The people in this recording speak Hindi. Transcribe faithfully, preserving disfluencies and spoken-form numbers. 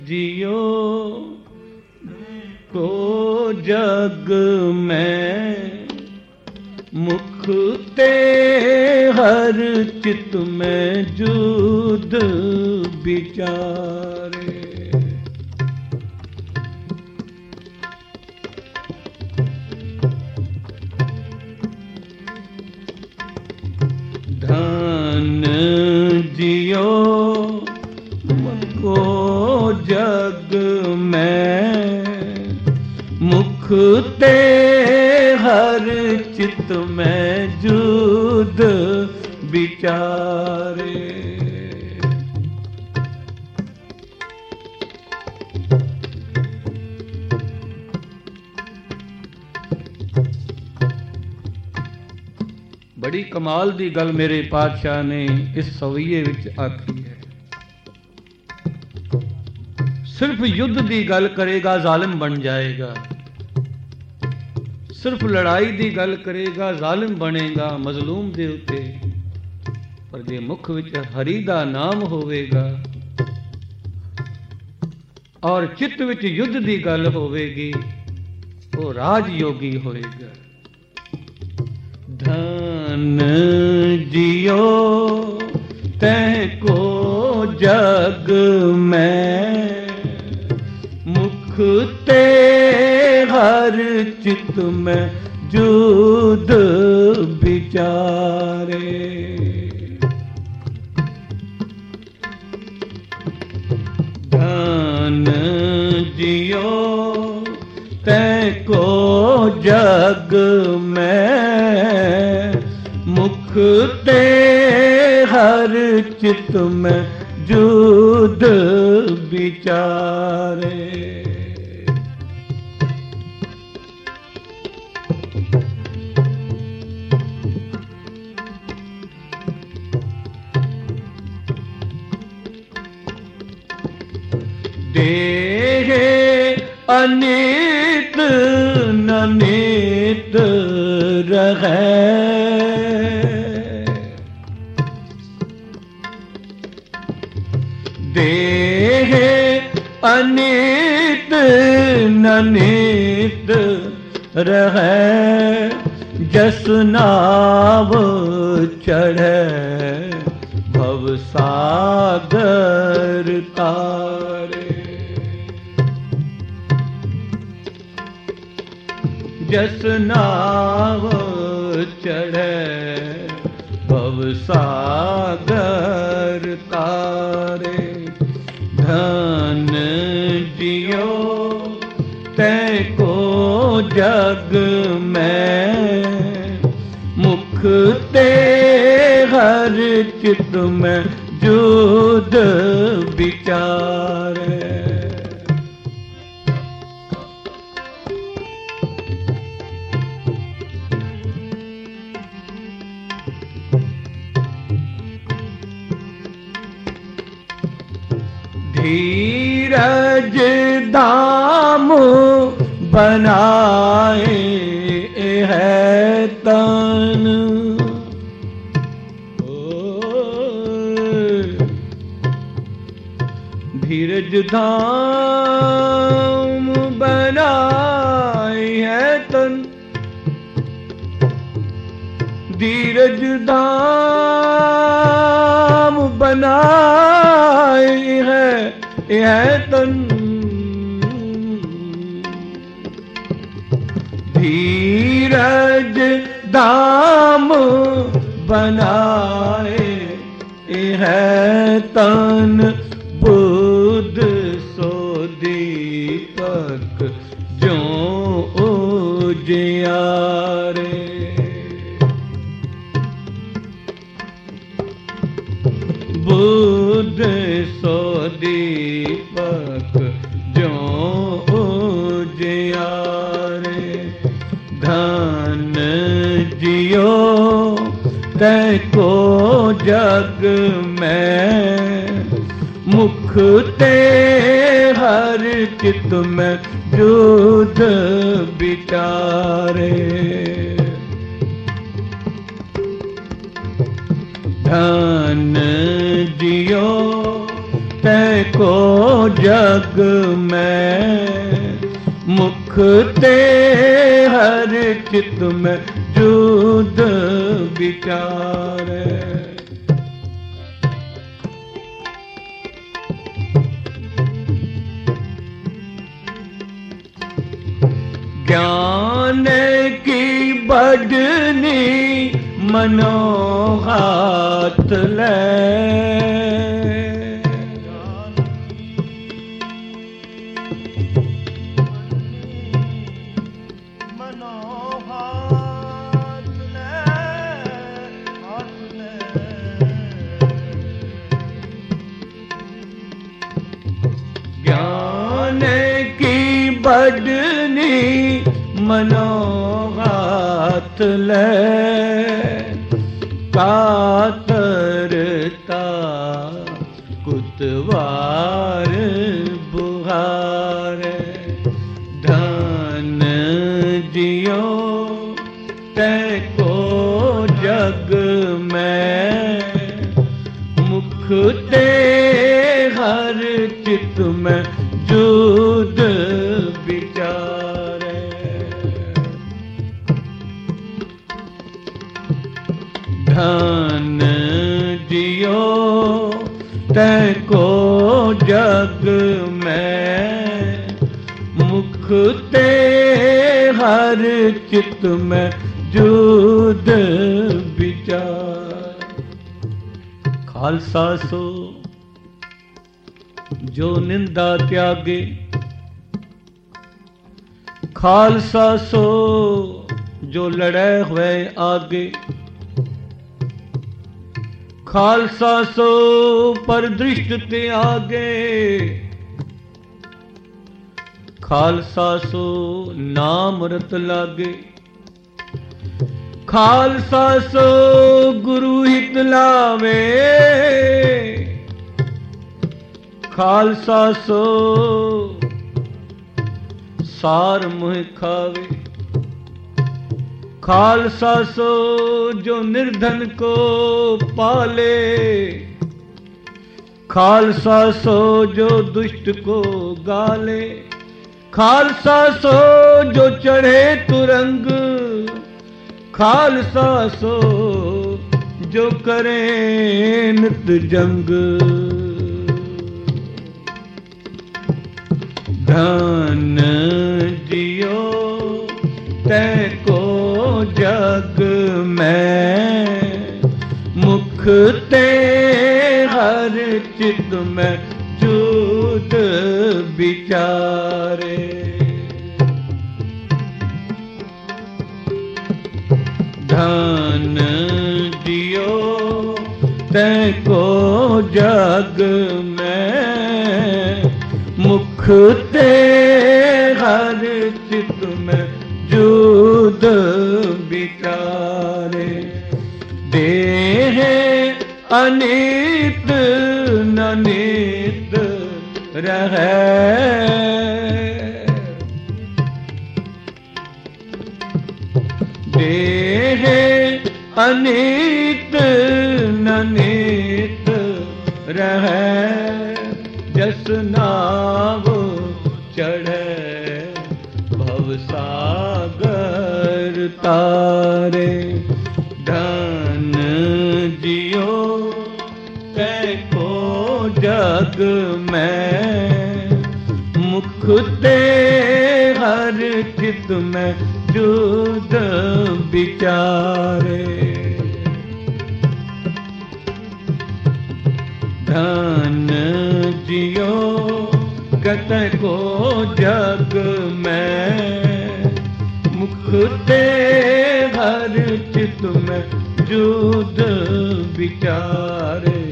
जियो को जग में मुख ते हर चित में जुद विचारे। धन जियो को जग में मुख ते हर चित में जुद विचारे। बड़ी कमाल दी गल मेरे पातशाह ने इस सवीये विच आखी है। सिर्फ युद्ध दी गल करेगा जालिम बन जाएगा, सिर्फ लड़ाई दी गल करेगा जालिम बनेगा मजलूम दे उते। पर जे मुख विच हरि दा नाम होवेगा और चित्त विच युद्ध दी गल होवेगी वो राजयोगी होएगा। धन जियो तै को जग में मुख ते हर चित में जुद विचारे। धन जियो तै को जग में मुख ते हर चित में जुद विचारे। देह अनित ननित रहे, देह अनित ननित रहे, जस नाव चढ़े भव सागर तारे। जस नाव चढ़े भव सागर तारे। धन जियो तै को जग में मुख ते हर चित में जुद विचारे। धीरज दाम बनाए है तन, धीरज धाम बनाए है तन, धीरज धाम बनाए है यह तन। धीरज दाम बनाए है तन, बुध सो दीपक जो उजियारे। बुध सो दीपक जो उजियारे। धन जियो तै को जग में मुख ते हर चित में जुद विचारे। धन जियो तैको जग में मुख ते हर चित में जुद विचारे। ज्ञान की बढ़नी मनो हाथ ले, बढ़नी मनो हाथ ले, कातरता कुतवार बुहारे। धन जियो तैको जग में मुख ते हर चित में जुद विचारे। धन जियो तैको जग में मुख ते हर चित में जुद विचार। खालसा सो जो निंदा त्यागे, खालसा सो जो लड़े हुए आगे। खालसा सो पर दृष्ट ते आगे, खालसा सो नाम रत लागे। खालसा सो गुरु हित लावे, खालसा सो सार मुँह खावे। खालसा सो जो निर्धन को पाले, खालसा सो जो दुष्ट को गाले। खालसा सो जो चढ़े तुरंग, खालसा सो जो करे नित जंग। धन जियो तैको जग में मुख ते हर चित में जुद विचारे। धन जियो तैको जग में मुख ते हर चित में जुद विचारे। देह अनित न नित रहे, देह अनित न नित रहे। जस नाव चढ़े भव सागर तारे। धन जियो तैको जग में मुख ते हर चित में जुद विचारे। धन जियो कत को जग में मुख ते हर चित में जुद विचारे।